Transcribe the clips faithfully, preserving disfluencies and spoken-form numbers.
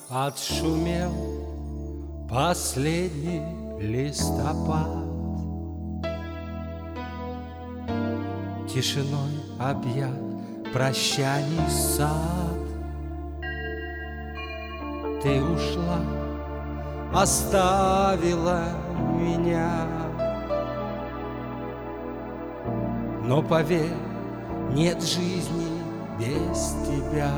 Отшумел последний листопад, тишиной объят прощаний сад. Ты ушла, оставила меня, но поверь, нет жизни без тебя.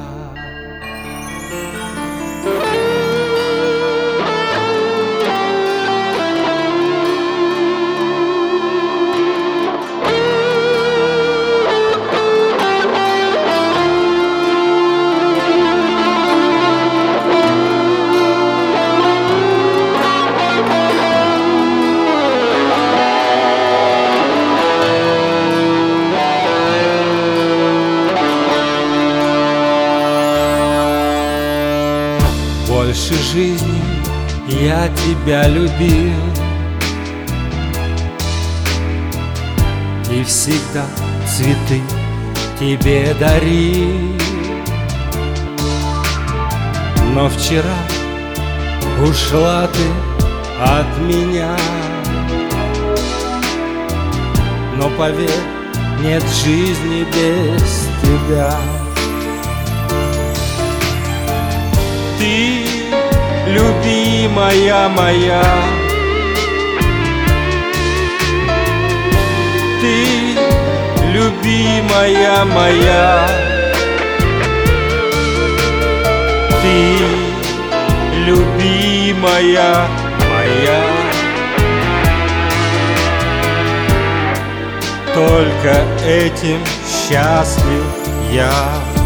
Больше жизни я тебя любил и всегда цветы тебе дарил. Но вчера ушла ты от меня, но поверь, нет жизни без тебя. Ты любимая моя, ты любимая моя, ты любимая моя. Только этим счастлив я.